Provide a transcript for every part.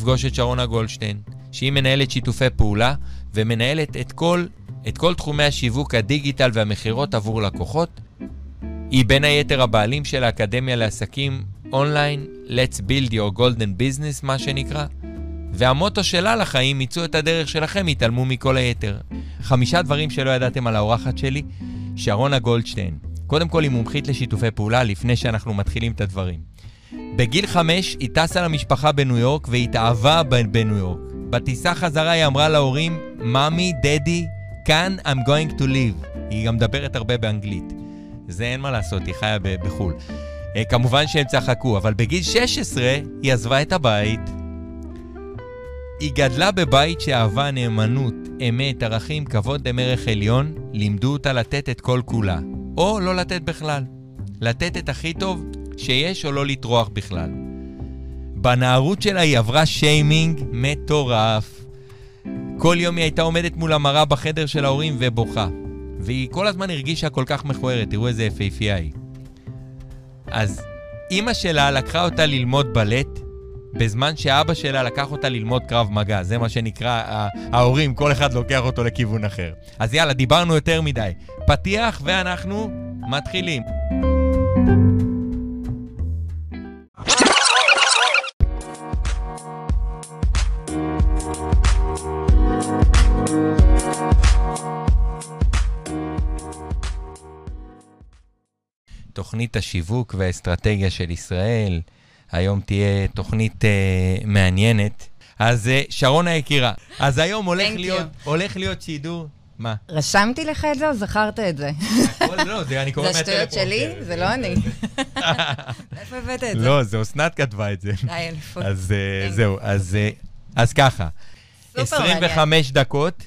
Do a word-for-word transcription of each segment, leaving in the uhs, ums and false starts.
לפגוש את שרונה גולדשטיין, שהיא מנהלת שיתופי פעולה, ומנהלת את כל, את כל תחומי השיווק, הדיגיטל והמחירות עבור לקוחות. היא בין היתר הבעלים של האקדמיה לעסקים אונליין, Let's Build Your Golden Business, מה שנקרא. והמוטו שלה לחיים, מיצו את הדרך שלכם, התעלמו מכל היתר. חמישה דברים שלא ידעתם על האורחת שלי, שרונה גולדשטיין. קודם כל היא מומחית לשיתופי פעולה, לפני שאנחנו מתחילים את הדברים. בגיל חמש היא טסה למשפחה בניו יורק, והתאהבה בניו יורק. בטיסה חזרה היא אמרה להורים, ממי, דדי, כאן I'm going to live. היא גם מדברת הרבה באנגלית. זה אין מה לעשות, היא חיה בחול. כמובן שהם צחקו, אבל בגיל שש עשרה היא עזבה את הבית. היא גדלה בבית שאהבה נאמנות, אמת, ערכים, כבוד למערך עליון, לימדו אותה לתת את כל כולה. או לא לתת בכלל. לתת את הכי טוב שיש או לא לטרוח בכלל. בנערות שלה היא עברה שיימינג מטורף. כל יום היא הייתה עומדת מול המראה בחדר של ההורים ובוכה. והיא כל הזמן הרגישה כל כך מכוערת, תראו איזה יפהפייה היא. אז אמא שלה לקחה אותה ללמוד בלט, בזמן שאבא שלה לקח אותה ללמוד קרב מגע. זה מה שנקרא, ההורים, כל אחד לוקח אותו לכיוון אחר. אז יאללה, דיברנו יותר מדי. פתיח ואנחנו מתחילים. תוכנית השיווק והאסטרטגיה של ישראל. היום תהיה תוכנית uh, מעניינת. אז uh, שרונה יקירה, אז היום הולך להיות, הולך להיות שידור. מה? רשמתי לך את זה או זכרת את זה? לא, זה אני קורא מהטלפון. זה השטויות שלי? זה לא אני. איפה הבאת את זה? לא, זה אסנת כתבה את זה. די, אלפות. אז זהו, אז ככה. עשרים וחמש דקות.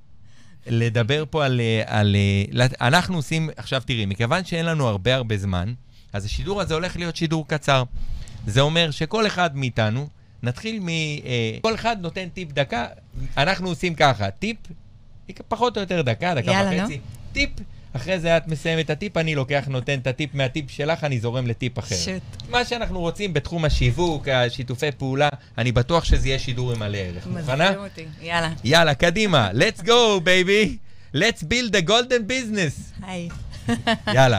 לדבר פה על, על, אנחנו עושים, עכשיו תראי, מכיוון שאין לנו הרבה הרבה זמן, אז השידור הזה הולך להיות שידור קצר. זה אומר שכל אחד מאיתנו, נתחיל מ... כל אחד נותן טיפ דקה, אנחנו עושים ככה, טיפ, פחות או יותר דקה, דקה יאללה, וחצי, לא? טיפ, אחרי זה את מסיימת את הטיפ, אני לוקח, נותן את הטיפ מהטיפ שלך, אני זורם לטיפ אחר. שוט. מה שאנחנו רוצים בתחום השיווק, השיתופי פעולה, אני בטוח שזה יהיה שידור עם מלא ערך. מוכנה? מזכיר אותי, יאללה. יאללה, קדימה, let's go, baby. Let's build a golden business. היי. יאללה.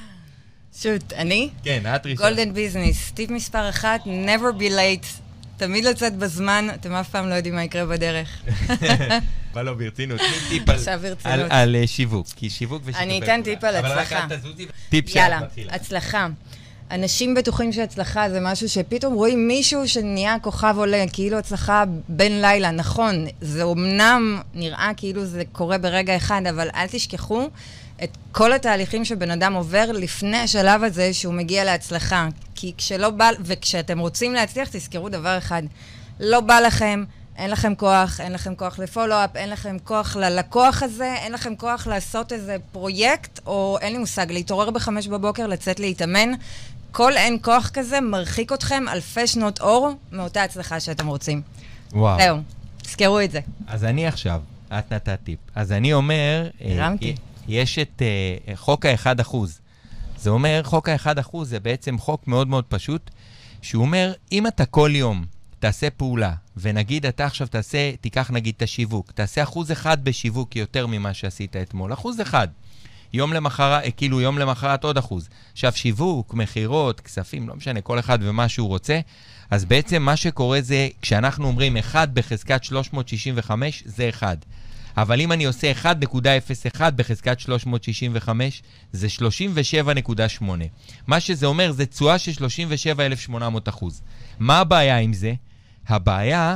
שוט, אני? כן, את ראשון. גולדן ביזנס, טיפ מספר אחת, never be late. תמיד לצאת בזמן, אתם אף פעם לא יודעים מה יקרה בדרך. אבל לא, ברצינות. טיפ על שיווק, כי שיווק ושיתופי. אני אתן טיפ על הצלחה. אבל רק אל תזוזי. טיפ שאת יאללה, מתחילה. הצלחה. אנשים בטוחים שהצלחה זה משהו שפתאום רואים מישהו שנהיה כוכב עולה, כאילו הצלחה בין לילה. נכון, זה אומנם נראה כאילו זה קורה ברגע אחד, אבל אל תשכחו את כל התהליכים שבן אדם עובר לפני השלב הזה שהוא מגיע להצלחה. כי כשלא בא, וכשאתם רוצים להצליח, תזכרו דבר אחד. לא בא לכם, אין לכם כוח, אין לכם כוח לפולו-אפ, אין לכם כוח ללקוח הזה, אין לכם כוח לעשות איזה פרויקט, או אין לי מושג, להתעורר בחמש בבוקר, לצאת להתאמן. כל אין כוח כזה מרחיק אתכם אלפי שנות אור מאותה הצלחה שאתם רוצים. וואו. זהו, תזכרו את זה. אז אני עכשיו, את נתת טיפ. אז אני אומר, הרמתי. יש את uh, חוק ה-אחד אחוז. זה אומר, חוק ה-אחד אחוז זה בעצם חוק מאוד מאוד פשוט, שהוא אומר, אם אתה כל יום תעשה פעולה, ונגיד אתה עכשיו תעשה, תיקח נגיד את השיווק, תעשה אחוז אחד בשיווק יותר ממה שעשית אתמול, אחוז אחד. יום למחרת, כאילו יום למחרת עוד אחוז. עכשיו שיווק, מחירות, כספים, לא משנה, כל אחד ומה שהוא רוצה. אז בעצם מה שקורה זה, כשאנחנו אומרים אחד בחזקת שלוש מאות שישים וחמש, זה אחד. אבל אם אני עושה אחד נקודה אפס אחת בחזקת שלוש מאות שישים וחמש, זה שלושים ושבע נקודה שמונה. מה שזה אומר, זה תשואה של שלושים ושבעה אלף ושמונה מאות אחוז. מה הבעיה עם זה? הבעיה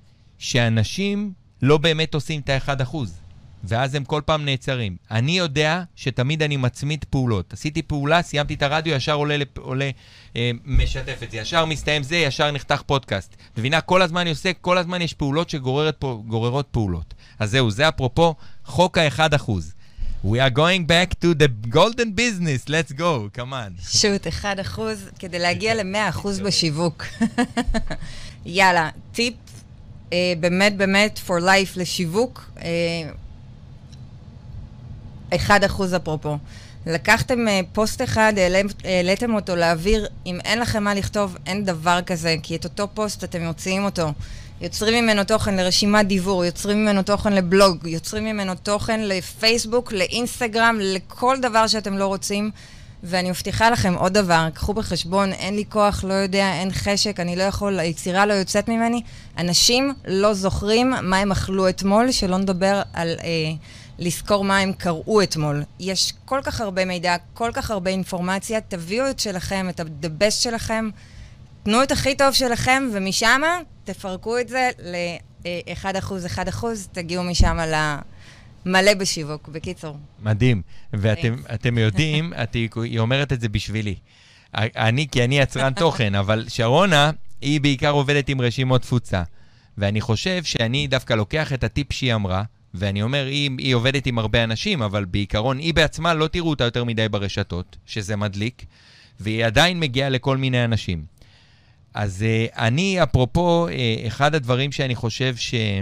שאנשים לא באמת עושים את ה-אחד אחוז. ואז הם כל פעם נעצרים. אני יודע שתמיד אני מצמיד פעולות. עשיתי פעולה, סיימתי את הרדיו, ישר עולה, עולה אה, משתף את זה. ישר מסתיים זה, ישר נחתך פודקאסט. מבינה, כל הזמן אני עושה, כל הזמן יש פעולות שגוררות פעולות. אז זהו, זה אפרופו חוק ה-אחד אחוז. We are going back to the golden business. Let's go, come on. שוט, אחד אחוז, כדי להגיע ל-מאה אחוז בשיווק. יאללה, טיפ, אה, באמת, באמת, for life לשיווק. אה, אחד אחוז אפרופו. לקחתם פוסט אחד, העליתם אותו לאוויר, אם אין לכם מה לכתוב, אין דבר כזה, כי את אותו פוסט אתם מוציאים אותו יוצרים ממנו תוכן לרשימת דיבור, יוצרים ממנו תוכן לבלוג, יוצרים ממנו תוכן לפייסבוק, לאינסטגרם, לכל דבר שאתם לא רוצים. ואני מבטיחה לכם עוד דבר, קחו בחשבון, אין לי כוח, לא יודע, אין חשק, אני לא יכול, היצירה לא יוצאת ממני. אנשים לא זוכרים מה הם אכלו אתמול, שלא נדבר על אה, לזכור מה הם קראו אתמול. יש כל כך הרבה מידע, כל כך הרבה אינפורמציה, תביאו את שלכם, את ה-the best שלכם, תנו את הכי טוב שלכם, ומשם תפרקו את זה ל-אחד אחוז, אחד אחוז, תגיעו משם למלא בשיווק, בקיצור. מדהים. ואתם יודעים, היא אומרת את זה בשבילי. אני, כי אני יצרן תוכן, אבל שרונה, היא בעיקר עובדת עם רשימות תפוצה. ואני חושב שאני דווקא לוקח את הטיפ שהיא אמרה, ואני אומר, היא, היא עובדת עם הרבה אנשים, אבל בעיקרון היא בעצמה לא תראו אותה יותר מדי ברשתות, שזה מדליק, והיא עדיין מגיעה לכל מיני אנשים. אז uh, אני, אפרופו, uh, אחד הדברים שאני חושב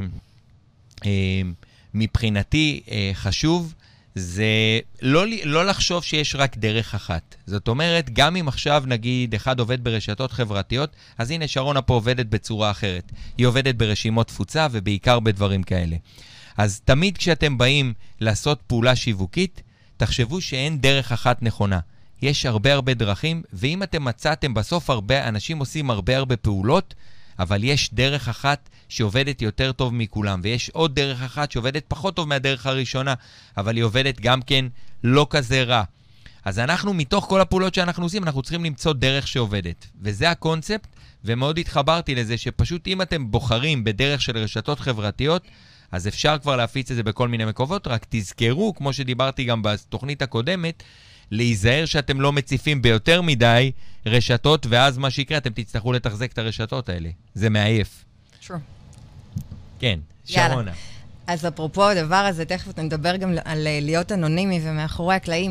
שמבחינתי uh, uh, חשוב, זה לא, לא לחשוב שיש רק דרך אחת. זאת אומרת, גם אם עכשיו נגיד אחד עובד ברשתות חברתיות, אז הנה שרונה פה עובדת בצורה אחרת. היא עובדת ברשימות תפוצה ובעיקר בדברים כאלה. אז תמיד כשאתם באים לעשות פעולה שיווקית, תחשבו שאין דרך אחת נכונה. יש הרבה הרבה דרכים, ואם אתם מצאתם בסוף הרבה, אנשים עושים הרבה הרבה פעולות, אבל יש דרך אחת שעובדת יותר טוב מכולם, ויש עוד דרך אחת שעובדת פחות טוב מהדרך הראשונה, אבל היא עובדת גם כן לא כזה רע. אז אנחנו, מתוך כל הפעולות שאנחנו עושים, אנחנו צריכים למצוא דרך שעובדת. וזה הקונספט, ומאוד התחברתי לזה שפשוט אם אתם בוחרים בדרך של רשתות חברתיות, אז אפשר כבר להפיץ את זה בכל מיני מקומות, רק תזכרו, כמו שדיברתי גם בתוכנית הקודמת, להיזהר שאתם לא מציפים ביותר מדי רשתות, ואז מה שיקרה, אתם תצטרכו לתחזק את הרשתות האלה. זה מעייף. Sure. כן, שרונה. אז אפרופו הדבר הזה, תכף נדבר גם על להיות אנונימי ומאחורי הקלעים.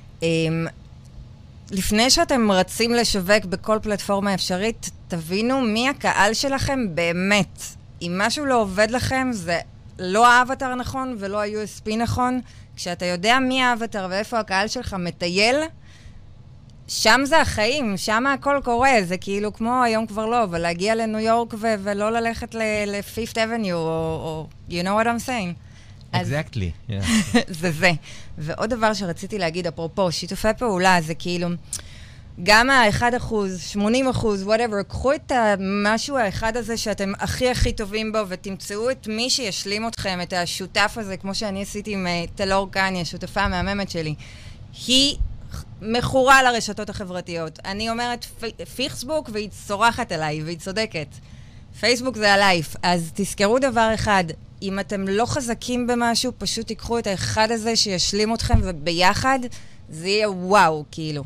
לפני שאתם רצים לשווק בכל פלטפורמה אפשרית, תבינו מי הקהל שלכם באמת. אם משהו לא עובד לכם, זה לא האבטר נכון ולא ה-יו אס פי נכון. כשאתה יודע מי האבטר ואיפה הקהל שלך מטייל, שם זה החיים, שם הכל קורה. זה כאילו כמו היום כבר לא, אבל להגיע לניו יורק ו- ולא ללכת ל-Fifth Avenue, או, או you know what I'm saying. Exactly, yeah. זה זה. ועוד דבר שרציתי להגיד, אפרופו, שיתופי פעולה, זה כאילו, גם ה-אחד אחוז, שמונים אחוז, whatever, קחו את המשהו האחד הזה שאתם הכי הכי טובים בו, ותמצאו את מי שישלים אתכם, את השותף הזה, כמו שאני עשיתי עם uh, טלור קני, השותפה המהממת שלי. היא מכורה לרשתות החברתיות. אני אומרת פייסבוק, והיא צורחת עליי, והיא צודקת. פייסבוק זה הלייף. אז תזכרו דבר אחד, אם אתם לא חזקים במשהו, פשוט תיקחו את האחד הזה שישלים אתכם, וביחד זה יהיה וואו, כאילו.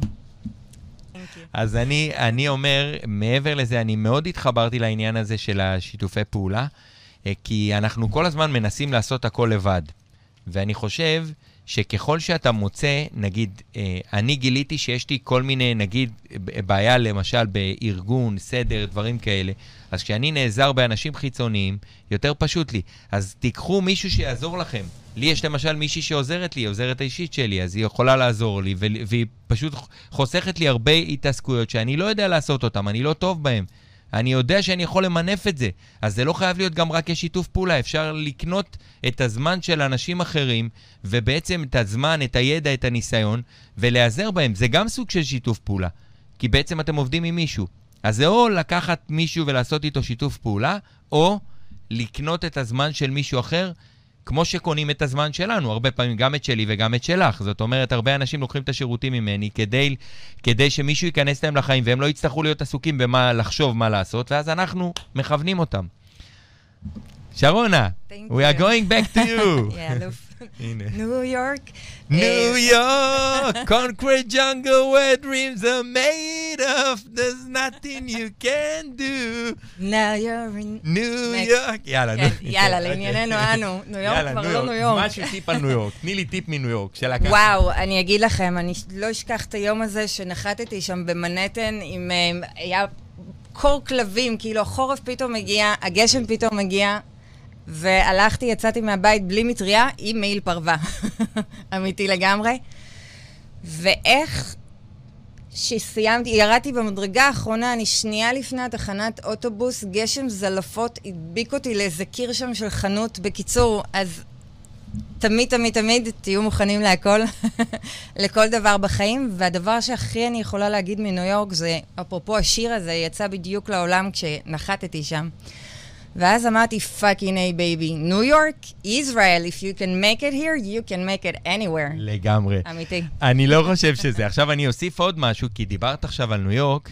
אז אני, אני אומר, מעבר לזה, אני מאוד התחברתי לעניין הזה של השיתופי פעולה, כי אנחנו כל הזמן מנסים לעשות הכל לבד. ואני חושב שככל שאתה מוצא, נגיד, אני גיליתי שיש לי כל מיני, נגיד, בעיה למשל בארגון, סדר, דברים כאלה, אז כשאני נעזר באנשים חיצוניים, יותר פשוט לי. אז תיקחו מישהו שיעזור לכם. לי יש למשל מישהי שעוזרת לי, היא עוזרת האישית שלי, אז היא יכולה לעזור לי, והיא פשוט חוסכת לי הרבה התעסקויות שאני לא יודע לעשות אותם, אני לא טוב בהם. אני יודע שאני יכול למנף את זה, אז זה לא חייב להיות גם רק כשיתוף פעולה, אפשר לקנות את הזמן של אנשים אחרים, ובעצם את הזמן, את הידע, את הניסיון, ולעזר בהם. זה גם סוג של שיתוף פעולה, כי בעצם אתם עובדים עם מישהו. אז זה או לקחת מישהו ולעשות איתו שיתוף פעולה, או לקנות את הזמן של מישהו אחר, כמו שקונים את הזמן שלנו, הרבה פעמים גם את שלי וגם את שלך. זאת אומרת, הרבה אנשים לוקחים את השירותים ממני כדי, כדי שמישהו ייכנס להם לחיים, והם לא יצטרכו להיות עסוקים במה לחשוב מה לעשות, ואז אנחנו מכוונים אותם. שרונה, we are going back to you. New York. New York, concrete jungle where dreams are made of, there's nothing you can do. Now you're in New York. יאללה, יאללה, לענייננו אנו. ניו יורק כבר לא ניו יורק. משהו טיפ על ניו יורק. תני לי טיפ מניו יורק. וואו, אני אגיד לכם, אני לא אשכח את היום הזה שנחתתי שם במנהטן עם, היה קור כלבים, כאילו החורף פתאום מגיע, הגשם פתאום מגיע, והלכתי, יצאתי מהבית בלי מטריה, עם מעיל פרווה. אמיתי לגמרי. ואיך שסיימתי, ירדתי במדרגה האחרונה, אני שנייה לפני התחנת אוטובוס, גשם זלפות, הדביק אותי לאיזה קיר שם של חנות. בקיצור, אז תמיד, תמיד, תמיד תהיו מוכנים להכל, לכל דבר בחיים. והדבר שהכי אני יכולה להגיד מניו יורק זה, אפרופו השיר הזה, יצא בדיוק לעולם כשנחתתי שם. ואז אמרתי, fucking a baby, ניו יורק, ישראל, if you can make it here, you can make it anywhere. לגמרי. אמיתי. אני לא חושב שזה. עכשיו אני אוסיף עוד משהו, כי דיברת עכשיו על ניו יורק.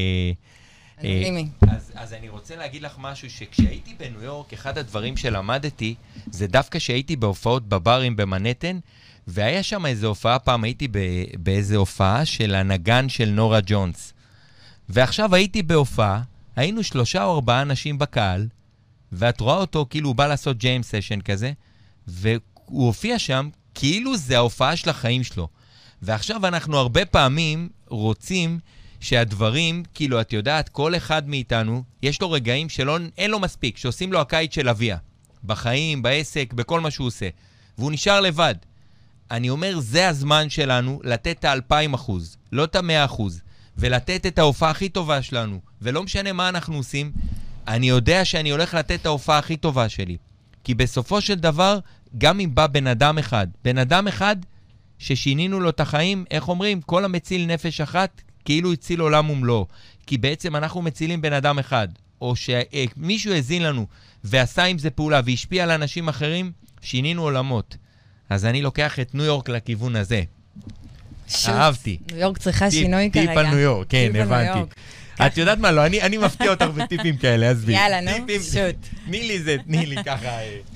אז, אז אני רוצה להגיד לך משהו, שכשהייתי בניו יורק, אחד הדברים שלמדתי, זה דווקא שהייתי בהופעות בברים במנהטן, והיה שם איזו הופעה, פעם הייתי באיזו הופעה של הנגן של נורה ג'ונס. ועכשיו הייתי בהופעה, היינו שלושה או ארבעה אנשים בקהל, ואת רואה אותו כאילו הוא בא לעשות ג'יימס סשן כזה, והוא הופיע שם כאילו זה ההופעה של החיים שלו. ועכשיו אנחנו הרבה פעמים רוצים שהדברים, כאילו את יודעת, כל אחד מאיתנו, יש לו רגעים שלא, אין לו מספיק, שעושים לו הקיץ של אביה, בחיים, בעסק, בכל מה שהוא עושה, והוא נשאר לבד. אני אומר, זה הזמן שלנו לתת את האלפיים אחוז, לא את המאה אחוז, ולתת את ההופעה הכי טובה שלנו, ולא משנה מה אנחנו עושים, אני יודע שאני הולך לתת את ההופעה הכי טובה שלי. כי בסופו של דבר, גם אם בא בן אדם אחד, בן אדם אחד ששינינו לו את החיים, איך אומרים? כל המציל נפש אחת, כאילו הציל עולם ומלואו. כי בעצם אנחנו מצילים בן אדם אחד, או שמישהו הזין לנו ועשה עם זה פעולה והשפיע על אנשים אחרים, שינינו עולמות. אז אני לוקח את ניו יורק לכיוון הזה. אהבתי. ניו יורק צריכה שינוי כרגע. טיפ על ניו יורק, כן, הבנתי. את יודעת מה? לא, אני מפתיע אותך בטיפים כאלה, עזבי. יאללה, נו, שוט. תני לי זה, תני לי ככה.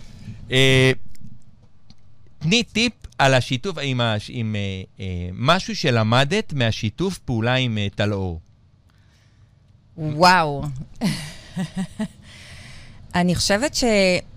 תני טיפ על השיתוף, עם משהו שלמדת מהשיתוף פעולה עם טל-אור. וואו. אני חושבת ש...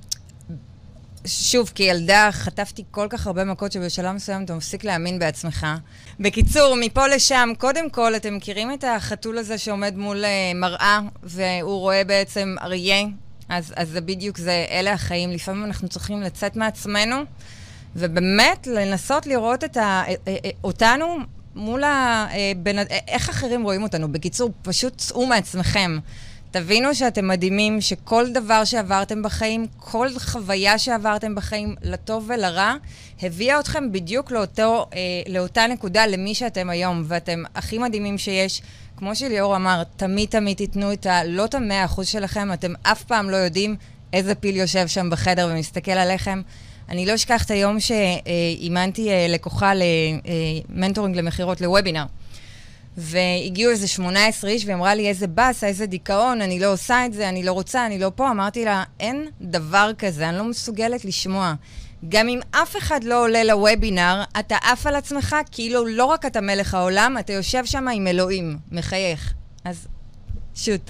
שוב, כילדה חטפתי כל כך הרבה מכות שבשלב מסוים אתה מפסיק להאמין בעצמך. בקיצור, מפה לשם, קודם כל, אתם מכירים את החתול הזה שעומד מול uh, מראה, והוא רואה בעצם אריה, אז, אז זה בדיוק זה, אלה החיים. לפעמים אנחנו צריכים לצאת מעצמנו, ובאמת לנסות לראות את ה, אותנו מול ה... בין, איך אחרים רואים אותנו. בקיצור, פשוט צאו מעצמכם. תבינו שאתם מדהימים, שכל דבר שעברתם בחיים, כל חוויה שעברתם בחיים, לטוב ולרע, הביאה אתכם בדיוק לאותו, אה, לאותה נקודה, למי שאתם היום, ואתם הכי מדהימים שיש. כמו שליאור אמר, תמיד תמיד תיתנו את ה... לא את המאה אחוז שלכם, אתם אף פעם לא יודעים איזה פיל יושב שם בחדר ומסתכל עליכם. אני לא אשכח את היום שאימנתי אה, לקוחה למנטורינג למחירות, לוובינר. והגיעו איזה שמונה עשרה איש, ואמרה לי, איזה בס, איזה דיכאון, אני לא עושה את זה, אני לא רוצה, אני לא פה. אמרתי לה, אין דבר כזה, אני לא מסוגלת לשמוע. גם אם אף אחד לא עולה לוובינר, אתה עף על עצמך, כאילו לא רק אתה מלך העולם, אתה יושב שם עם אלוהים, מחייך. אז שוט.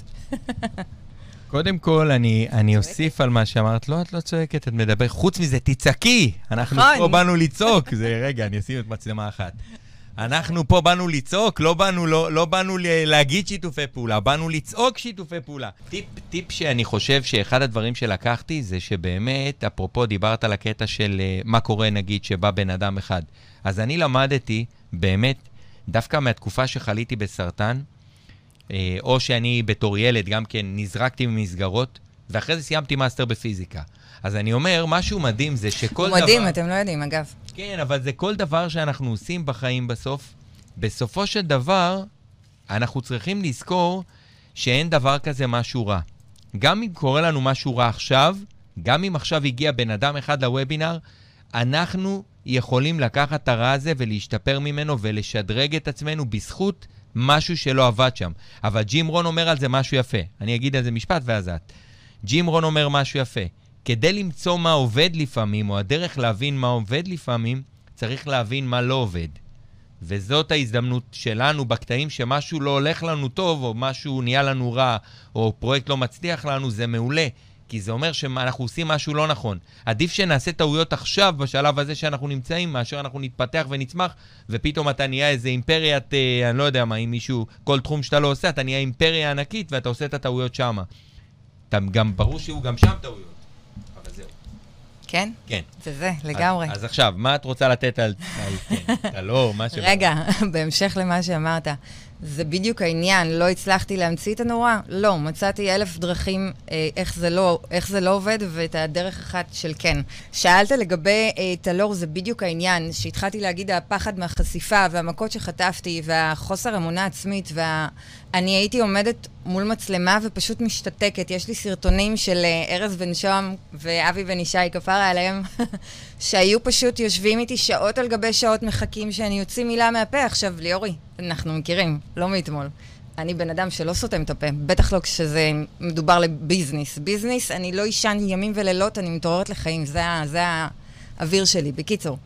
קודם כל, אני, אני אוסיף על מה שאמרת, לא, את לא צועקת, את מדבר, חוץ מזה, תצעקי. אנחנו פה באנו לצעוק. זה, רגע, אני אשים את מצלמה אחת. אנחנו פה באנו לצעוק, לא באנו, לא, לא באנו להגיד שיתופי פעולה, באנו לצעוק שיתופי פעולה. טיפ, טיפ שאני חושב שאחד הדברים שלקחתי זה שבאמת, אפרופו דיברת על הקטע של מה קורה נגיד שבא בן אדם אחד. אז אני למדתי באמת, דווקא מהתקופה שחליתי בסרטן, או שאני בתור ילד גם כן נזרקתי ממסגרות, ואחרי זה סיימתי מאסטר בפיזיקה. אז אני אומר, משהו מדהים זה שכל דבר... מדהים, אתם לא יודעים, אגב. כן, אבל זה כל דבר שאנחנו עושים בחיים בסוף. בסופו של דבר, אנחנו צריכים לזכור שאין דבר כזה משהו רע. גם אם קורה לנו משהו רע עכשיו, גם אם עכשיו הגיע בן אדם אחד לוובינר, אנחנו יכולים לקחת את הרע הזה ולהשתפר ממנו ולשדרג את עצמנו בזכות משהו שלא עבד שם. אבל ג'ים רון אומר על זה משהו יפה. אני אגיד על זה משפט ואז את. ג'ים רון אומר משהו יפה. כדי למצוא מה עובד לפעמים, או הדרך להבין מה עובד לפעמים, צריך להבין מה לא עובד. וזאת ההזדמנות שלנו בקטעים שמשהו לא הולך לנו טוב, או משהו נהיה לנו רע, או פרויקט לא מצליח לנו, זה מעולה. כי זה אומר שאנחנו עושים משהו לא נכון. עדיף שנעשה טעויות עכשיו, בשלב הזה שאנחנו נמצאים, מאשר אנחנו נתפתח ונצמח, ופתאום אתה נהיה איזה אימפריית, אה, אני לא יודע מה, אם מישהו, כל תחום שאתה לא עושה, אתה נהיה אימפריה ענקית, ואתה עושה את הטעויות שמה. אתה גם ברור שהוא גם שם טעויות. אבל זהו. כן? כן. זה זה, לגמרי. אז, אז עכשיו, מה את רוצה לתת על, על כן, טל-אור, מה שבא? רגע, בהמשך למה שאמרת. זה בדיוק העניין, לא הצלחתי להמציא את הנורא? לא, מצאתי אלף דרכים אה, איך, זה לא, איך זה לא עובד, ואת הדרך אחת של כן. שאלת לגבי אה, תלור, זה בדיוק העניין, שהתחלתי להגיד הפחד מהחשיפה, והמכות שחטפתי, והחוסר אמונה עצמית, ואני הייתי עומדת מול מצלמה ופשוט משתתקת. יש לי סרטונים של אה, ארז בן שוהם ואבי בן ישי, כפרה עליהם, שהיו פשוט יושבים איתי שעות על גבי שעות מחכים שאני יוציא מילה מהפה. עכשיו, ליאורי, אנחנו מכירים, לא מאתמול. אני בן אדם שלא סותם את הפה, בטח לא כשזה מדובר לביזניס. ביזניס, אני לא אישן ימים ולילות, אני מתעוררת לחיים, זה, זה האוויר שלי, בקיצור.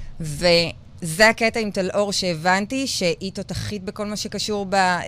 וזה הקטע עם תלאור שהבנתי, שהיא תותחית בכל מה שקשור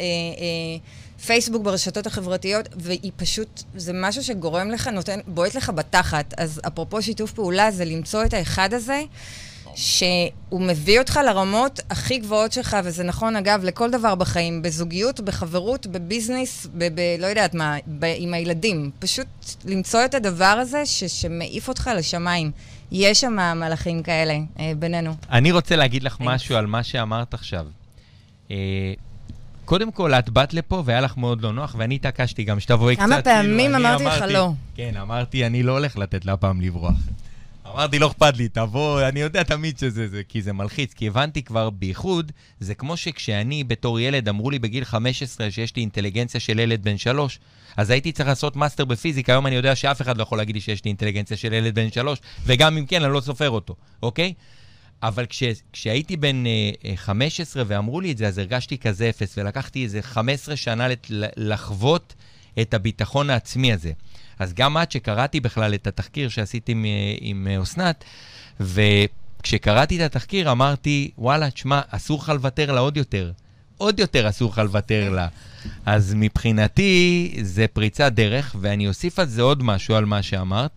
בפייסבוק, ברשתות החברתיות, והיא פשוט, זה משהו שגורם לך, נותן, בועט לך בתחת. אז אפרופו שיתוף פעולה, זה למצוא את האחד הזה, שהוא מביא אותך לרמות הכי גבוהות שלך, וזה נכון, אגב, לכל דבר בחיים, בזוגיות, בחברות, בביזנס, ב- ב- לא יודעת מה, ב- עם הילדים. פשוט למצוא את הדבר הזה ש- שמעיף אותך לשמיים. יש שם מלאכים כאלה אה, בינינו. אני רוצה להגיד לך משהו על מה שאמרת עכשיו. אה, קודם כל, את באת לפה והיה לך מאוד לא נוח, ואני התעקשתי גם שתבואי קצת. כמה פעמים אמרתי לך לא. כן, אמרתי, אני לא הולך לתת לה פעם לברוח. אמרתי, לא אכפת לי, תבוא, אני יודע תמיד שזה זה, כי זה מלחיץ, כי הבנתי כבר בייחוד, זה כמו שכשאני בתור ילד אמרו לי בגיל חמש עשרה שיש לי אינטליגנציה של ילד בן שלוש, אז הייתי צריך לעשות מאסטר בפיזיקה, היום אני יודע שאף אחד לא יכול להגיד לי שיש לי אינטליגנציה של ילד בן שלוש, וגם אם כן, אני לא סופר אותו, אוקיי? אבל כש, כשהייתי בן אה, חמש עשרה ואמרו לי את זה, אז הרגשתי כזה אפס, ולקחתי איזה חמש עשרה שנה לת, לחוות את הביטחון העצמי הזה. אז גם עד שקראתי בכלל את התחקיר שעשיתי עם, עם אוסנת, וכשקראתי את התחקיר אמרתי, וואלה, תשמע, אסור לך לוותר לה עוד יותר. עוד יותר אסור לך לוותר לה. אז מבחינתי זה פריצת דרך, ואני אוסיף על זה עוד משהו על מה שאמרת,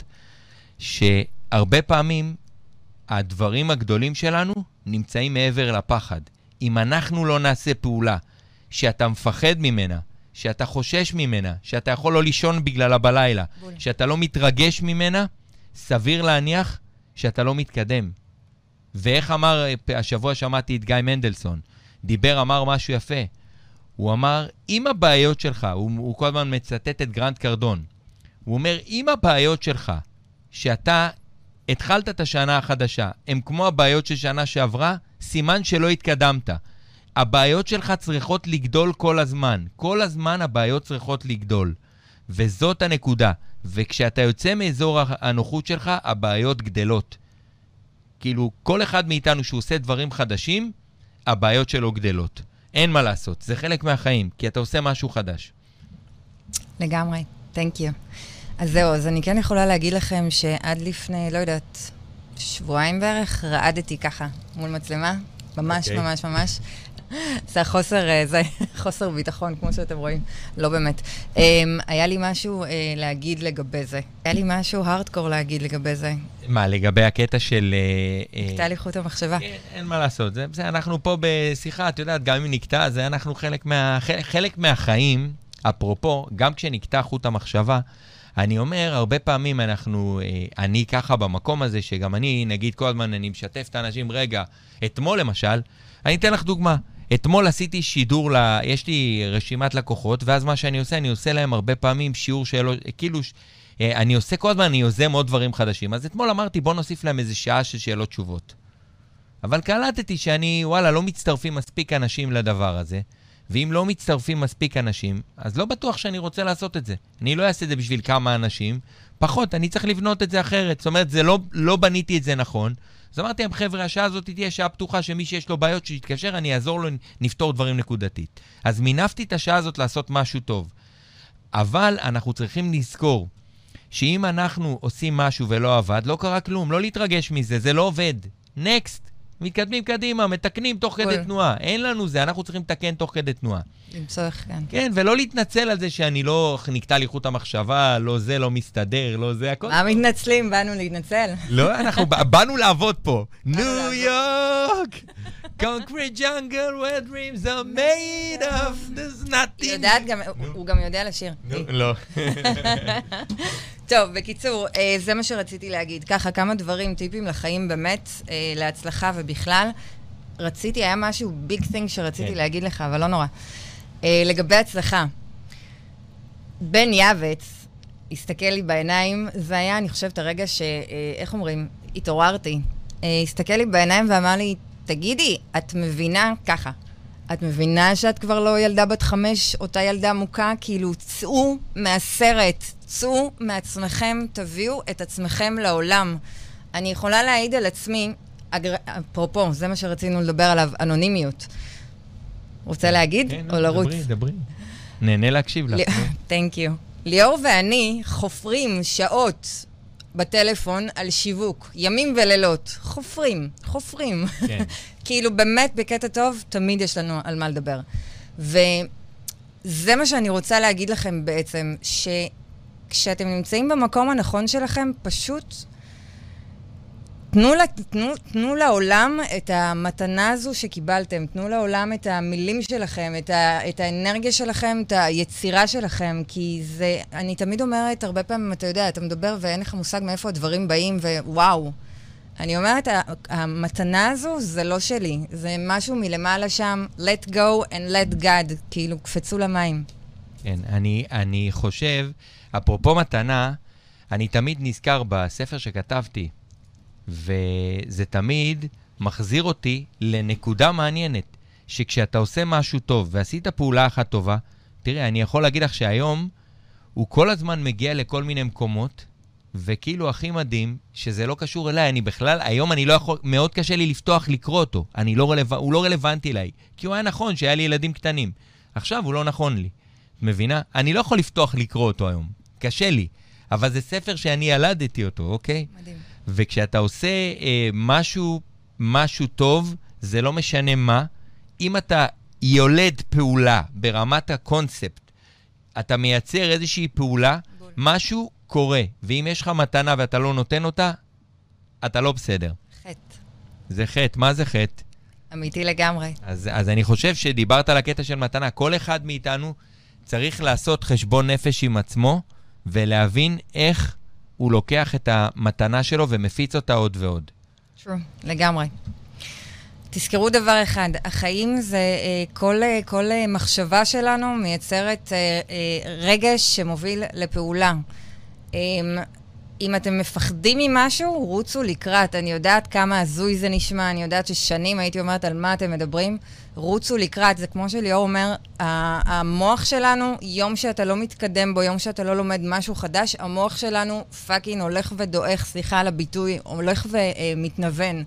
שהרבה פעמים הדברים הגדולים שלנו נמצאים מעבר לפחד. אם אנחנו לא נעשה פעולה שאתה מפחד ממנה, שאתה חושש ממנה, שאתה יכול לא לישון בגללה בלילה, בולי. שאתה לא מתרגש ממנה, סביר להניח שאתה לא מתקדם. ואיך אמר, השבוע שמעתי את גיא מנדלסון, דיבר, אמר משהו יפה. הוא אמר, אם הבעיות שלך, הוא, הוא כל הזמן מצטט את גרנט קרדון, הוא אומר, אם הבעיות שלך, שאתה התחלת את השנה החדשה, הם כמו הבעיות של שנה שעברה, סימן שלא התקדמת. הבעיות שלך צריכות לגדול כל הזמן. כל הזמן הבעיות צריכות לגדול. וזאת הנקודה. וכשאתה יוצא מאזור הנוחות שלך, הבעיות גדלות. כאילו, כל אחד מאיתנו שהוא עושה דברים חדשים, הבעיות שלו גדלות. אין מה לעשות. זה חלק מהחיים, כי אתה עושה משהו חדש. לגמרי. Thank you. אז זהו, אז אני כן יכולה להגיד לכם שעד לפני, לא יודעת, שבועיים בערך, רעדתי ככה מול מצלמה. ממש, okay. ממש, ממש. זה החוסר, זה חוסר ביטחון, כמו שאתם רואים. לא באמת. Um, היה לי משהו uh, להגיד לגבי זה. היה לי משהו הארדקור להגיד לגבי זה. מה, לגבי הקטע של... נקטע לי חוט המחשבה. אין, אין מה לעשות. זה, זה, אנחנו פה בשיחה, את יודעת, גם אם נקטע, זה אנחנו חלק, מה, חלק, חלק מהחיים, אפרופו, גם כשנקטע חוט המחשבה, אני אומר, הרבה פעמים אנחנו, אני ככה במקום הזה, שגם אני, נגיד כל הזמן, אני משתף את האנשים, רגע, אתמול למשל, אני אתן לך דוגמה. אתמול עשיתי שידור, ל... יש לי רשימת לקוחות, ואז מה שאני עושה, אני עושה להם הרבה פעמים שיעור שאלות, כאילו, אני עושה כל הזמן, אני יוזם עוד דברים חדשים. אז אתמול אמרתי, בוא נוסיף להם איזה שעה של שאלות תשובות. אבל קלטתי שאני, וואלה, לא מצטרפים מספיק אנשים לדבר הזה, ואם לא מצטרפים מספיק אנשים, אז לא בטוח שאני רוצה לעשות את זה. אני לא אעשה את זה בשביל כמה אנשים, פחות, אני צריך לבנות את זה אחרת. זאת אומרת, זה לא, לא בניתי את זה נכון. אז אמרתי להם, חבר'ה, השעה הזאת תהיה שעה פתוחה, שמי שיש לו בעיות שיתקשר, אני אעזור לו, נפתור דברים נקודתית. אז מינפתי את השעה הזאת לעשות משהו טוב. אבל אנחנו צריכים לזכור, שאם אנחנו עושים משהו ולא עבד, לא קרה כלום, לא להתרגש מזה, זה לא עובד. נקסט. מתקדמים קדימה, מתקנים תוך כדי תנועה. אין לנו זה, אנחנו צריכים לתקן תוך כדי תנועה. למצוא איך כאן. כן, ולא להתנצל על זה שאני לא נקטע לי חוט המחשבה, לא זה, לא מסתדר, לא זה, הכל. מה מתנצלים? באנו להתנצל. לא, אנחנו באנו לעבוד פה. ניו יורק! Concrete jungle where dreams are made of, there's nothing. יודעת, הוא גם יודע לשיר. לא. טוב, בקיצור, זה מה שרציתי להגיד. ככה, כמה דברים, טיפים לחיים באמת, להצלחה ובכלל. רציתי, היה משהו ביג thing שרציתי להגיד לך, אבל לא נורא. לגבי הצלחה, בן יבץ הסתכל לי בעיניים, זה היה, אני חושבת, הרגע ש... איך אומרים? התעוררתי. הסתכל לי בעיניים ואמר לי, תגידי, את מבינה ככה, את מבינה שאת כבר לא ילדה בת חמש, אותה ילדה מוכה? כאילו, צאו מהסרט, צאו מעצמכם, תביאו את עצמכם לעולם. אני יכולה להעיד על עצמי, אגר... אפרופו, זה מה שרצינו לדבר עליו, אנונימיות. רוצה להגיד כן, או לרוץ? דברי, דברי. נהנה להקשיב לך. Thank you. ליאור ואני חופרים שעות בטלפון על שיווק, ימים ולילות. חופרים, חופרים. כן. כאילו באמת בקטע טוב, תמיד יש לנו על מה לדבר. וזה מה שאני רוצה להגיד לכם בעצם, שכשאתם נמצאים במקום הנכון שלכם, פשוט תנו, תנו, תנו לעולם את המתנה הזו שקיבלתם, תנו לעולם את המילים שלכם, את, ה, את האנרגיה שלכם, את היצירה שלכם, כי זה, אני תמיד אומרת, הרבה פעמים, אתה יודע, אתה מדבר ואין לך מושג מאיפה הדברים באים, ווואו. אני אומרת, המתנה הזו זה לא שלי, זה משהו מלמעלה שם, let go and let God, כאילו, קפצו למים. כן, אני, אני חושב, אפרופו מתנה, אני תמיד נזכר בספר שכתבתי, וזה תמיד מחזיר אותי לנקודה מעניינת, שכשאתה עושה משהו טוב ועשית פעולה אחת טובה, תראה, אני יכול להגיד לך שהיום הוא כל הזמן מגיע לכל מיני מקומות, וכאילו הכי מדהים שזה לא קשור אליי, אני בכלל, היום אני לא יכול, מאוד קשה לי לפתוח לקרוא אותו, אני לא רלו, הוא לא רלוונטי אליי, כי הוא היה נכון שהיה לי ילדים קטנים, עכשיו הוא לא נכון לי, את מבינה? אני לא יכול לפתוח לקרוא אותו היום, קשה לי, אבל זה ספר שאני ילדתי אותו, אוקיי? מדהים. וכשאתה עושה אה, משהו, משהו טוב, זה לא משנה מה. אם אתה יולד פעולה ברמת הקונספט, אתה מייצר איזושהי פעולה, בול. משהו קורה. ואם יש לך מתנה ואתה לא נותן אותה, אתה לא בסדר. חטא. זה חטא. מה זה חטא? אמיתי לגמרי. אז, אז אני חושב שדיברת על הקטע של מתנה. כל אחד מאיתנו צריך לעשות חשבון נפש עם עצמו, ולהבין איך הוא לוקח את המתנה שלו ומפיץ אותה עוד ועוד. true, לגמרי. תזכרו דבר אחד, החיים זה כל, כל מחשבה שלנו מייצרת רגש שמוביל לפעולה. אם אתם מפחדים ממשהו, רוצו לקראת. אני יודעת כמה הזוי זה נשמע, אני יודעת ששנים הייתי אומרת על מה אתם מדברים, רוצו לקראת. זה כמו שליאור אומר, המוח שלנו, יום שאתה לא מתקדם בו, יום שאתה לא לומד משהו חדש, המוח שלנו פאקינג הולך ודועך, סליחה על הביטוי, הולך ומתנוון.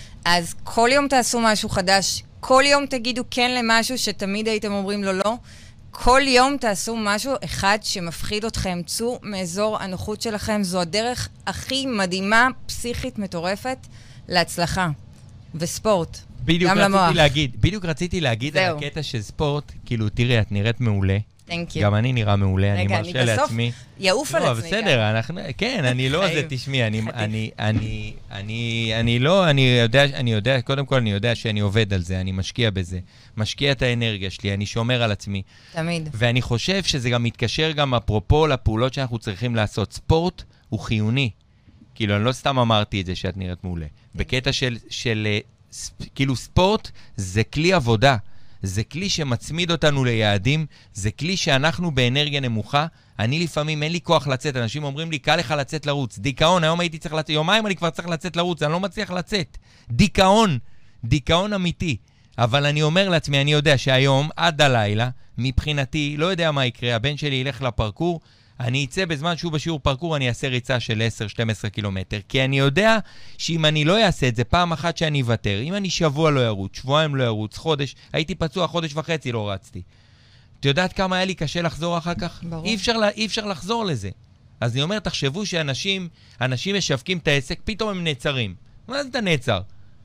אז כל יום תעשו משהו חדש, כל יום תגידו כן למשהו שתמיד הייתם אומרים לו לא, כל יום תעשו משהו אחד שמפחיד אתכם, צאו מאזור הנוחות שלכם, זו הדרך הכי מדהימה, פסיכית, מטורפת, להצלחה. וספורט, בדיוק גם רציתי למוח. להגיד, בדיוק רציתי להגיד על הקטע של ספורט, כאילו, תראי, את נראית מעולה. Thank you. גם אני נראה מעולה, אני מרשה לעצמי. רגע, אני בסוף יעוף על עצמי. לא, בסדר, אנחנו, כן, אני לא, זה תשמעי, אני, אני, אני, אני, אני לא, אני יודע, אני יודע, קודם כל אני יודע שאני עובד על זה, אני משקיע בזה, משקיע את האנרגיה שלי, אני שומר על עצמי. תמיד. ואני חושב שזה גם מתקשר גם אפרופו לפעולות שאנחנו צריכים לעשות. ספורט הוא חיוני. כאילו, אני לא סתם אמרתי את זה שאת נראית מעולה. בקטע של, של, כאילו, ספורט זה כלי עבודה. זה כלי שמצמיד אותנו ליעדים, זה כלי שאנחנו באנרגיה נמוכה. אני לפעמים אין לי כוח לצאת, אנשים אומרים לי, קל לך לצאת לרוץ. דיכאון, היום הייתי צריך לצאת, יומיים אני כבר צריך לצאת לרוץ, אני לא מצליח לצאת. דיכאון, דיכאון אמיתי. אבל אני אומר לעצמי, אני יודע שהיום, עד הלילה, מבחינתי, לא יודע מה יקרה, הבן שלי ילך לפרקור, אני אצא בזמן שהוא בשיעור פרקור, אני אעשה ריצה של עשר שתים עשרה קילומטר, כי אני יודע שאם אני לא אעשה את זה, פעם אחת שאני אוותר, אם אני שבוע לא ירוץ, שבועיים לא ירוץ, חודש, הייתי פצוע חודש וחצי, לא רצתי. את יודעת כמה היה לי קשה לחזור אחר כך? ברור. אי אפשר, אי אפשר לחזור לזה. אז אני אומר, תחשבו שאנשים, אנשים משווקים את העסק, פתאום הם נעצרים. מה זה אתה נעצר?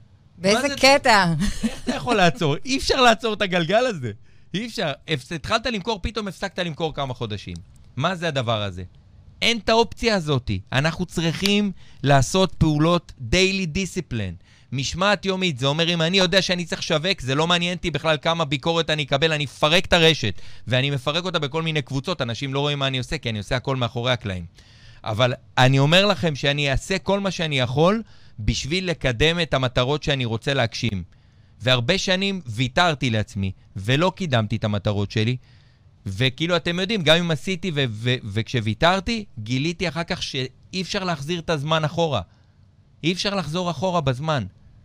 באיזה קטע? איך אתה יכול לעצור? אי אפשר לעצור את הגלגל הזה. אי אפשר. התחלת למכור, פתאום הפסקת למכור כמה חודשים. מה זה הדבר הזה? אין את האופציה הזאת. אנחנו צריכים לעשות פעולות daily discipline. משמעת יומית, זה אומר אם אני יודע שאני צריך שווק, זה לא מעניין אותי בכלל כמה ביקורת אני אקבל, אני אפרק את הרשת, ואני מפרק אותה בכל מיני קבוצות, אנשים לא רואים מה אני עושה, כי אני עושה הכל מאחורי הקלעים. אבל אני אומר לכם שאני אעשה כל מה שאני יכול, בשביל לקדם את המטרות שאני רוצה להגשים. והרבה שנים ויתרתי לעצמי, ולא קידמתי את המטרות שלי, וכאילו אתם יודעים, גם אם עשיתי ו- ו- וכשוויתרתי, גיליתי אחר כך שאי אפשר להחזיר את הזמן אחורה. אי אפשר לחזור אחורה בזמן.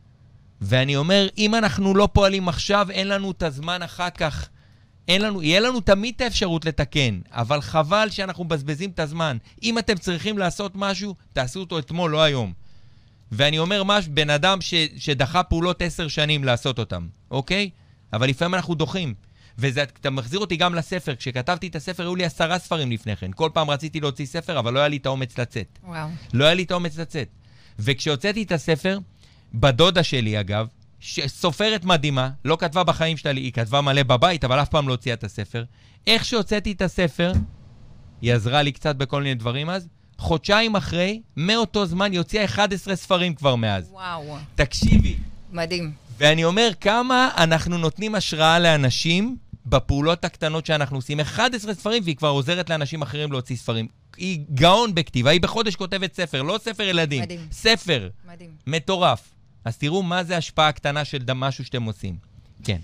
ואני אומר, אם אנחנו לא פועלים עכשיו, אין לנו את הזמן אחר כך. אין לנו, יהיה לנו תמיד את האפשרות לתקן, אבל חבל שאנחנו מבזבזים את הזמן. אם אתם צריכים לעשות משהו, תעשו אותו אתמול, לא היום. ואני אומר משהו, בן אדם ש- שדחה פעולות עשר שנים לעשות אותם, אוקיי? אבל לפעמים אנחנו דוחים. ואתה מחזיר אותי גם לספר. כשכתבתי את הספר, היו לי עשרה ספרים לפני כן. כל פעם רציתי להוציא ספר, אבל לא היה לי את האומץ לצאת. וואו. לא היה לי את האומץ לצאת. וכשהוצאתי את הספר, בדודה שלי אגב, סופרת מדהימה, לא כתבה בחיים שלה, היא כתבה מלא בבית, אבל אף פעם לא הוציאה את הספר. איך שהוצאתי את הספר, היא עזרה לי קצת בכל מיני דברים אז, חודשיים אחרי, מאותו זמן, היא הוציאה אחד עשר ספרים כבר מאז. וואו. תקשיבי. מדהים. ואני אומר, כמה אנחנו נותנים השראה לאנשים בפעולות הקטנות שאנחנו עושים. אחד עשר ספרים, והיא כבר עוזרת לאנשים אחרים להוציא ספרים. היא גאון בכתיבה, היא בחודש כותבת ספר, לא ספר ילדים. מדהים. ספר. מדהים. מטורף. אז תראו מה זה השפעה הקטנה של משהו שאתם עושים. כן.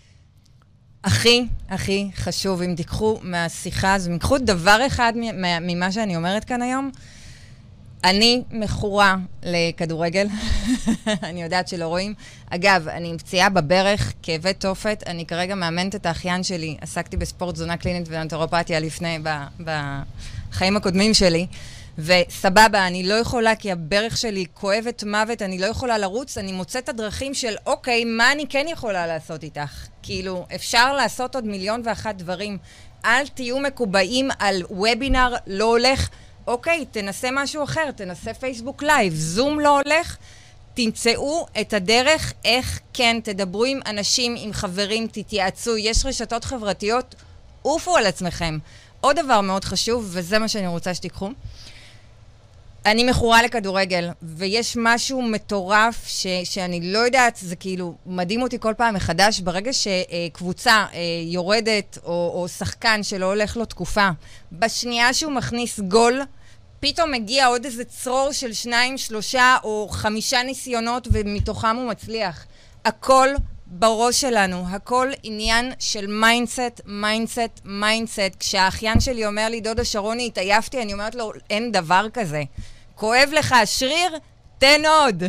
הכי, הכי חשוב, אם תיקחו מהשיחה הזו, אם תיקחו דבר אחד ממה שאני אומרת כאן היום, אני מכורה לכדורגל, אני יודעת שלא רואים. אגב, אני עם פציעה בברך, כאבי תופת, אני כרגע מאמנת את האחיין שלי, עסקתי בספורט תזונה קלינית ונטורופתיה לפני, בחיים הקודמים שלי, וסבבה, אני לא יכולה, כי הברך שלי כואבת מוות, אני לא יכולה לרוץ, אני מוצאת את הדרכים של, אוקיי, מה אני כן יכולה לעשות איתך? כאילו, אפשר לעשות עוד מיליון ואחת דברים. אל תהיו מקובעים על וובינר, לא הולך, אוקיי, תנסה משהו אחר, תנסה פייסבוק לייב, זום לא הולך, תמצאו את הדרך איך כן, תדברו עם אנשים, עם חברים, תתייעצו, יש רשתות חברתיות, עופו על עצמכם. עוד דבר מאוד חשוב, וזה מה שאני רוצה שתיקחו, אני מכורה לכדורגל, ויש משהו מטורף ש, שאני לא יודעת, זה כאילו מדהים אותי כל פעם מחדש, ברגע שקבוצה יורדת או, או שחקן שלא הולך לו תקופה, בשנייה שהוא מכניס גול, פתאום מגיע עוד איזה צרור של שניים, שלושה או חמישה ניסיונות, ומתוכם הוא מצליח. הכל בראש שלנו, הכל עניין של מיינדסט, מיינדסט, מיינדסט. כשהאחיין שלי אומר לי, דודה שרוני, התעייפתי, אני אומרת לו, אין דבר כזה. כואב לך השריר, תן עוד.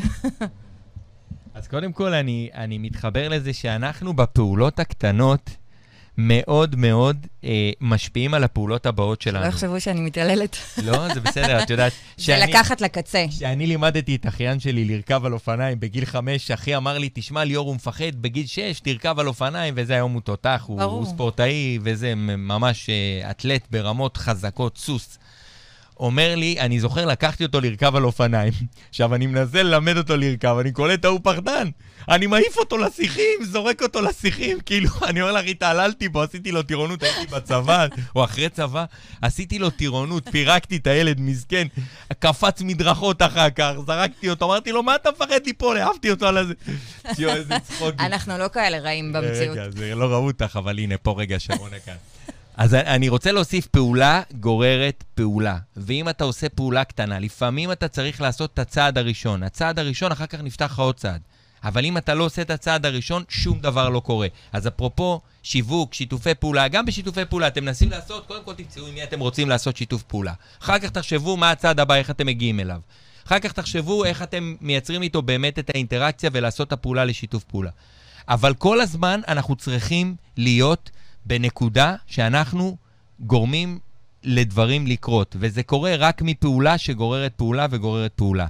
אז קודם כל, אני, אני מתחבר לזה שאנחנו בפעולות הקטנות מאוד מאוד אה, משפיעים על הפעולות הבאות שלנו. לא יחשבו שאני מתעללת. לא, זה בסדר, את יודעת. זה שאני, לקחת לקצה. כשאני לימדתי את אחיין שלי לרכב על אופניים בגיל חמש, אחי אמר לי, תשמע, ליאור הוא מפחד, בגיל שש תרכב על אופניים, וזה היום הוא תותח, הוא, הוא ספורטאי, וזה ממש אה, אתלט ברמות חזקות, סוס. אומר לי, אני זוכר, לקחתי אותו לרכב על אופניים. עכשיו, אני מנסה ללמד אותו לרכב, אני קולט, הוא פחדן. אני מעיף אותו לשיחים, זורק אותו לשיחים, כאילו, אני אומר לך, התעללתי בו, עשיתי לו טירונות, הייתי בצבא, או אחרי צבא, עשיתי לו טירונות, פירקתי את הילד, מסכן, קפץ מדרכות אחר כך, זרקתי אותו, אמרתי לו, מה אתה מפחד ליפול? אהבתי אותו על הזה. שיו, איזה צחוק. אנחנו לא כאלה רעים במציאות. רגע, זה לא ראו אותך, אבל הנה, פה רגע שרונה כאן. אז אני רוצה להוסיף פעולה גוררת פעולה. ואם אתה עושה פעולה קטנה, לפעמים אתה צריך לעשות את הצעד הראשון. הצעד הראשון, אחר כך נפתח לך עוד צעד. אבל אם אתה לא עושה את הצעד הראשון, שום דבר לא קורה. אז אפרופו שיווק, שיתופי פעולה, גם בשיתופי פעולה, אתם מנסים לעשות, קודם כל תמצאו עם מי אתם רוצים לעשות שיתוף פעולה. אחר כך תחשבו מה הצעד הבא, איך אתם מגיעים אליו. אחר כך תחשבו איך אתם מייצרים איתו באמת את האינטראקציה ולעשות את הפעולה לשיתוף פעולה. אבל כל הזמן אנחנו צריכים להיות בנקודה שאנחנו גורמים לדברים לקרות, וזה קורה רק מפעולה שגוררת פעולה וגוררת פעולה.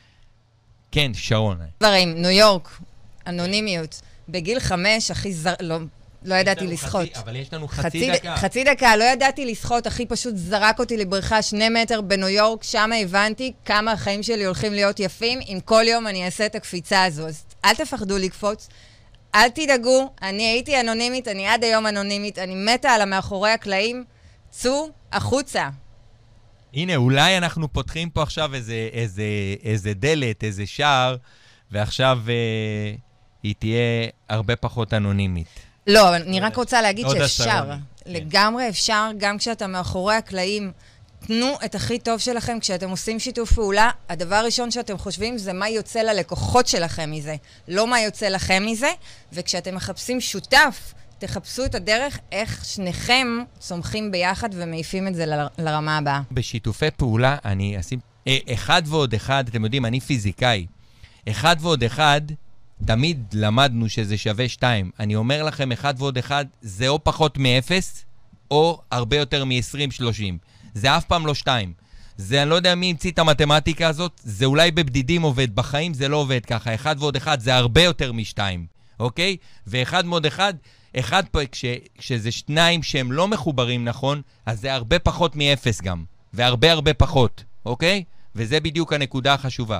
כן, שרון. דברים, ניו יורק, אנונימיות. בגיל חמש, הכי זר... לא, לא ידעתי לשחות. חצי, אבל יש לנו חצי, חצי דקה. חצי דקה, לא ידעתי לשחות, הכי פשוט זרק אותי לבריכה שני מטר בניו יורק, שם הבנתי כמה החיים שלי הולכים להיות יפים, אם כל יום אני אעשה את הקפיצה הזו. אז אל תפחדו לקפוץ. אל תדאגו, אני הייתי אנונימית, אני עד היום אנונימית, אני מתה על המאחורי הקלעים, צאו החוצה. הנה, אולי אנחנו פותחים פה עכשיו איזה, איזה, איזה דלת, איזה שער, ועכשיו אה, היא תהיה הרבה פחות אנונימית. לא, אני רק רוצה להגיד שאפשר. שרון. לגמרי אפשר, גם כשאתה מאחורי הקלעים, תנו את הכי טוב שלכם. כשאתם עושים שיתוף פעולה, הדבר הראשון שאתם חושבים זה מה יוצא ללקוחות שלכם מזה, לא מה יוצא לכם מזה. וכשאתם מחפשים שותף, תחפשו את הדרך איך שניכם צומחים ביחד ומעיפים את זה ל- לרמה הבאה. בשיתופי פעולה, אני אשים... אחד ועוד אחד, אתם יודעים, אני פיזיקאי. אחד ועוד אחד, תמיד למדנו שזה שווה שתיים. אני אומר לכם, אחד ועוד אחד, זה או פחות מאפס, או הרבה יותר מ-עשרים שלושים. זה אף פעם לא שתיים. זה, אני לא יודע מי המציא את המתמטיקה הזאת, זה אולי בבדידים עובד, בחיים זה לא עובד ככה. אחד ועוד אחד זה הרבה יותר משתיים, אוקיי? ואחד ועוד אחד, אחד פה, כש, כשזה שניים שהם לא מחוברים נכון, אז זה הרבה פחות מאפס גם. והרבה הרבה פחות, אוקיי? וזה בדיוק הנקודה החשובה.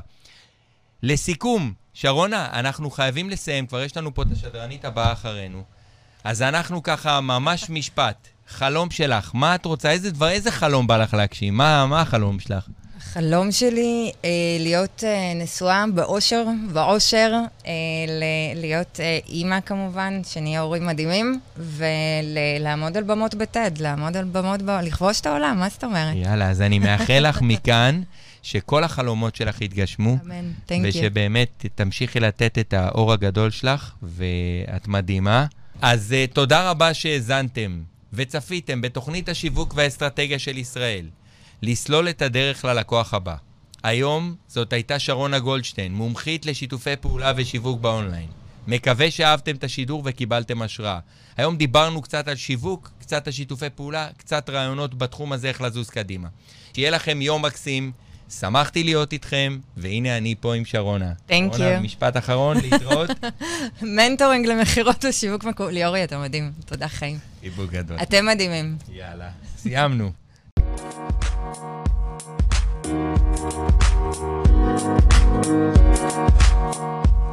לסיכום, שרונה, אנחנו חייבים לסיים, כבר יש לנו פה את השדרנית הבאה אחרינו. אז אנחנו ככה ממש משפט. חלום שלך, מה את רוצה? איזה דבר, איזה חלום בא לך להגשים? מה, מה החלום שלך? החלום שלי אה, להיות אה, נשואה באושר, באושר, אה, ל- להיות אה, אימא כמובן, שנהיה הורים מדהימים, ולעמוד על במות בטד, לעמוד על במות, ב... לכבוש את העולם, מה זאת אומרת? יאללה, אז אני מאחל לך מכאן שכל החלומות שלך יתגשמו, אמן, תנק יו. ושבאמת תמשיכי לתת את האור הגדול שלך, ואת מדהימה. אז uh, תודה רבה שהזנתם וצפיתם בתוכנית השיווק והאסטרטגיה של ישראל. לסלול את הדרך ללקוח הבא. היום זאת הייתה שרונה גולדשטיין, מומחית לשיתופי פעולה ושיווק באונליין. מקווה שאהבתם את השידור וקיבלתם השראה. היום דיברנו קצת על שיווק, קצת על שיתופי פעולה, קצת רעיונות בתחום הזה איך לזוז קדימה. שיהיה לכם יום מקסים, שמחתי להיות איתכם, והנה אני פה עם שרונה. Thank שרונה, you. משפט אחרון, להתראות. מנטורינג למחירות ושיווק מקום. ליאורי, אתה מדהים. תודה חיים. חיבוק גדול. אתם מדהימים. יאללה, סיימנו. Thank you.